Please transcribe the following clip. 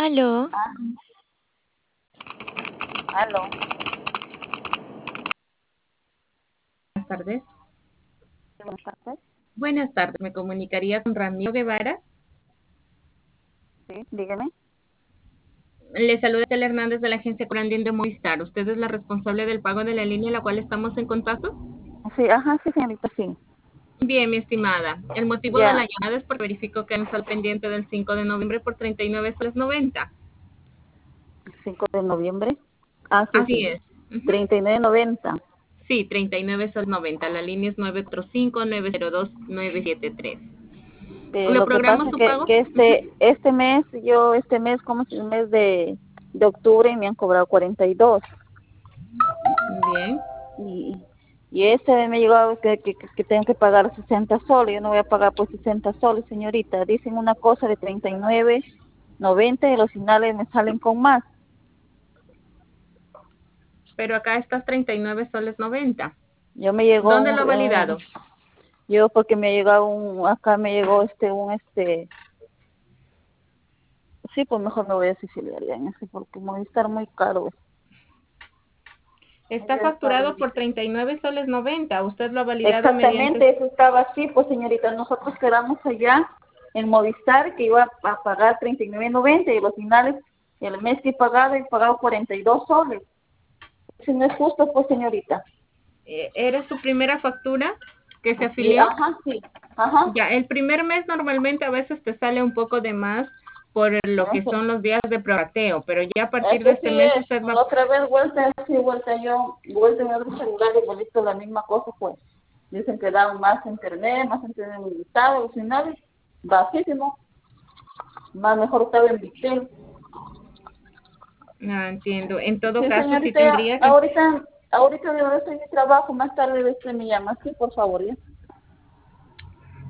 Aló, Ah, aló. Buenas tardes. Buenas tardes. Buenas tardes, me comunicaría con Ramiro Guevara. Sí, dígame. Le saluda Estela Hernández de la agencia Corandín de Movistar. ¿Usted es la responsable del pago de la línea en la cual estamos en contacto? Sí, ajá, sí, señorita, sí. Bien, mi estimada. El motivo de Ya, la llamada es porque verifico que nos al pendiente del 5 de noviembre por 39,90 soles. 5 de noviembre. Ah, sí, Así sí. es. Ujú. 39.90. Sí, 39,90 soles. La línea es 945-902-973. ¿Le Lo que programo pasa su que, pago? que Ujú. este mes, como es el mes de octubre, y me han cobrado 42. Bien. Y, y este me llegó que tengo que pagar 60 soles. Yo no voy a pagar por 60 soles, señorita. Dicen una cosa de 39.90 y los finales me salen con más. Pero acá estás 39,90 soles. Yo me llegó ¿Dónde lo ha validado? yo porque me llegó acá me llegó sí, pues mejor me voy a Siciliaria en ese, porque Movistar muy caro. Está facturado por 39,90 soles. Usted lo ha validado mediante... Exactamente, eso estaba así, pues señorita, nosotros quedamos allá en Movistar que iba a pagar 39.90 y los finales, el mes que he pagado 42 soles. Eso no es justo, pues señorita. ¿Eres su primera factura que se Y, afilió? ajá, sí, ajá. Ya, el primer mes normalmente a veces te sale un poco de más por lo que Eso, son los días de prorrateo, pero ya a partir de eso este sí mes es. usted La va... otra vez vuelta en otro celular y igualito la misma cosa, pues. Dicen que dan más internet limitado, los finales, bajísimo. Más mejor estaba en Victel. No entiendo. En todo Sí, caso, sí señorita, tendría que... ahorita de verdad estoy en mi trabajo, más tarde de me llama, sí, por favor, ya.